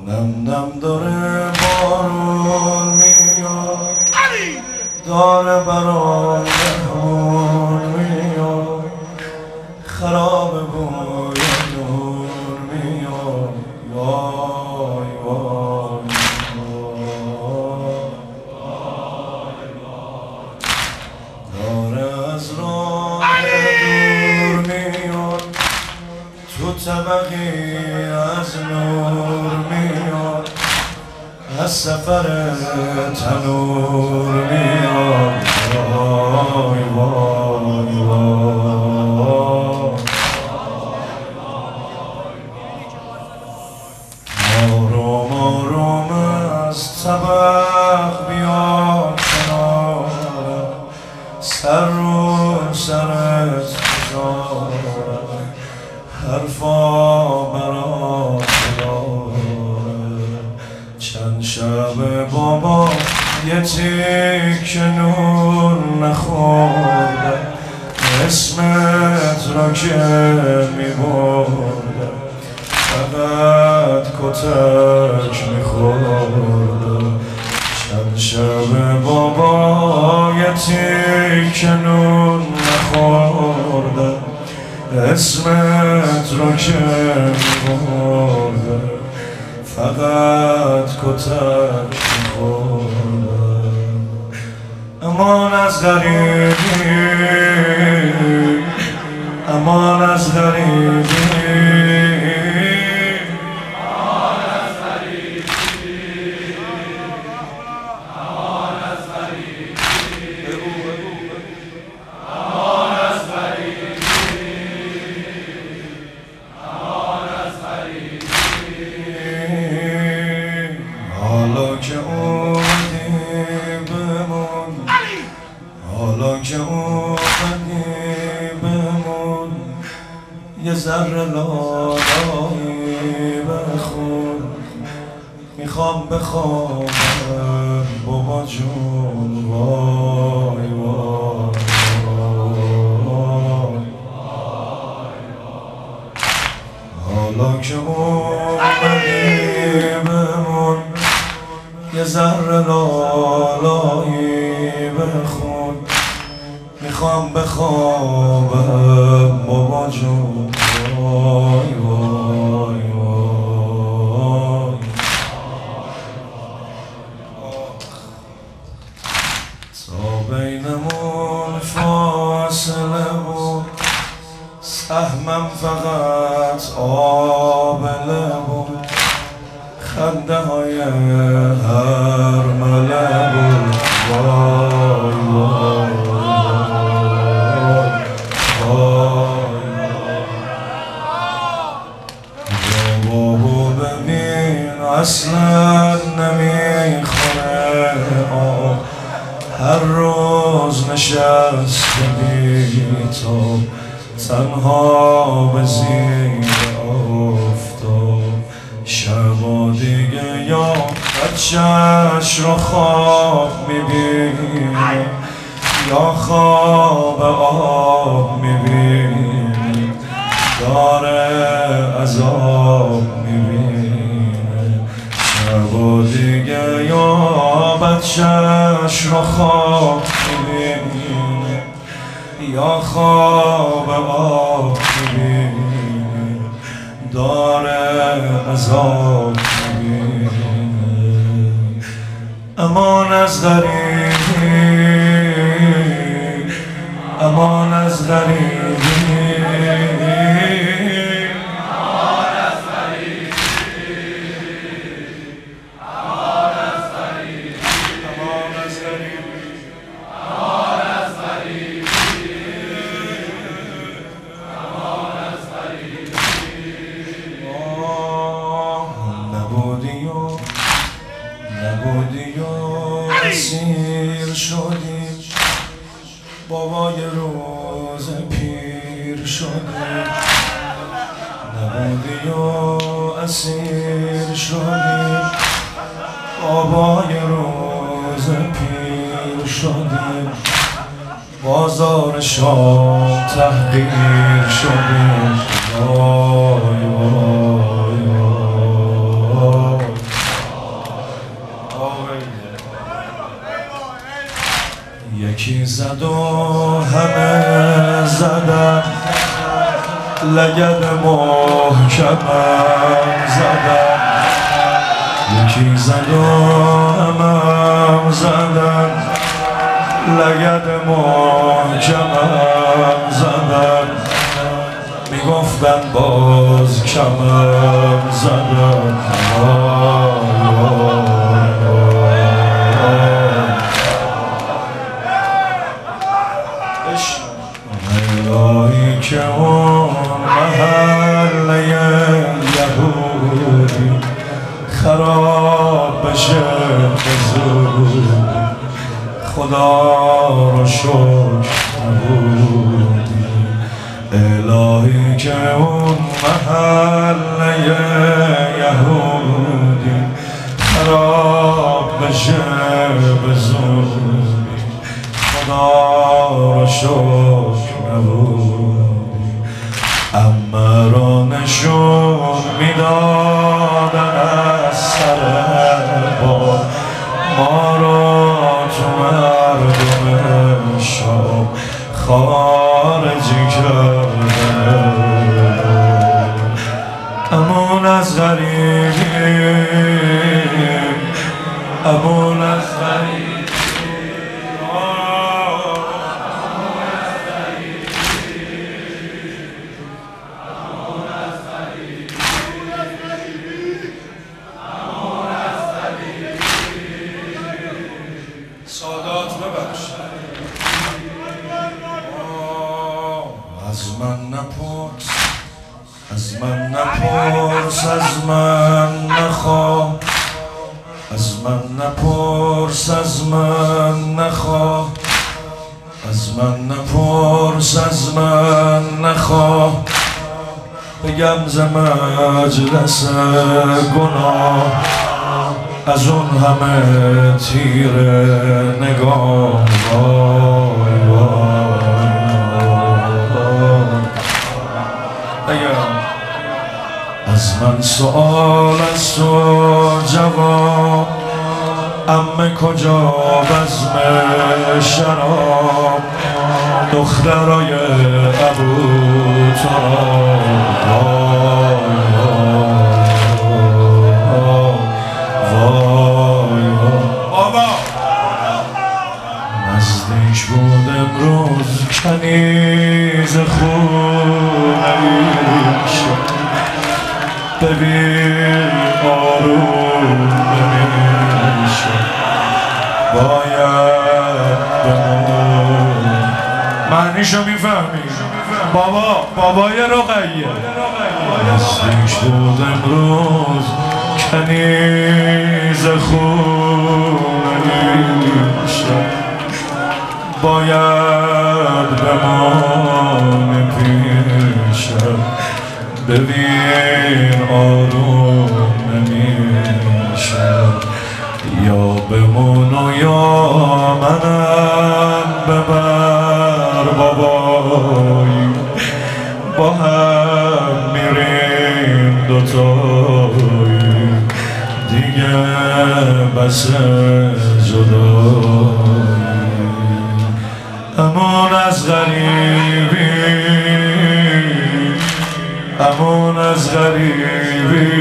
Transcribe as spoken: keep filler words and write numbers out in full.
نم نم داره بارون میاد، داره برای مهمون میاد، خراب بوی نور میاد. وای وای داره از راه دور میاد، تو طبقی از نور میاد، از سفر تنور میاد. وای وای وای آروم آروم از طبق بیاد کنار، سر رو سرت بذارم، حرفا برات داره. چند شب بابا یه تیک نور نخورده، اسمت را که میبرده، فقط کتک میخورده. چند شب بابا یه تیک نور نخورده، اسمت رو که میبرده، فقط کتک میخورده. امان از غریبی، امان از غریبی، امان از غریبی، امان از غریبی، امان از غریبی، امان از غریبی. حالا که اومدی بمون، حالا که اومدی بمون، یه ذره لالایی بخون. میخوام بخوابم بابا جون. وای وای حالا که اومدی بمون، یه ذره لالایی بخون. میخوام بخوابم بابا جون. وای وای وای تا بینمون فاصله بود، سهمم فقط آبله بود، خنده های هر مله بود. وای وای بابا ببین اصلا نمیخوره آب، هر روز نشسته بی تو، تنها به زیر آفتاب. شبا دیگه یا بچهش رو خواب میبینه، یا خواب آب میبینه، داره عذاب میبینه. شبا دیگه یا بچهش رو خواب میبینه، یا خواب آب میبینه، داره عذاب میبینه. امان از غریبی، امان از غریبی، امان از غریبی، امان از غریبی، امان از غریبی، امان از غریبی، امان از غریبی. آه نبودی و نبودی و اسیر شدی، بابا یه روز پیر شدی. نبودی و اسیر شدی، بابا یه روز پیر شدی. بازار شام تحقیر شدی. وای وای وای یکی زد و همه زدن لگد محکمم زدن یکی زد و همه زدن لگد محکمم زدن میگفتن باز کمم زدن الهی که اون محله یهودی خراب بشه بزرگی خدا رو شکر نبودی الهی که اون محله یهودی خراب بشه بزرگی خدا رو شکر نبودی اما را نشون میدادن از سر بار ما را تو مردم شام خارجی کردن امون از غریبیم امون از غریبیم سادات ببخش از من نپرس از من نپرس از من نخواه از من نپرس از من نخواه از من نپرس از من نخواه بگم ز مجلس گناه از اون همه تیره نگاه وای وای از من سؤال از تو جواب عمه کجا بزم شراب دخترای ابو تراب نزدیک بود امروز کنیز خونه شد ببین آروم نمیشه باید بمون معنیشو میفهمی بابا بابای رقیه نزدیک بود امروز کنیز خونه شد باید بمانی پیشم ببین آروم نمیشم یا بمون و یا منم ببر بابایی با هم میریم دوتایی دیگه بس جدایی امان از غریبی امان از غریبی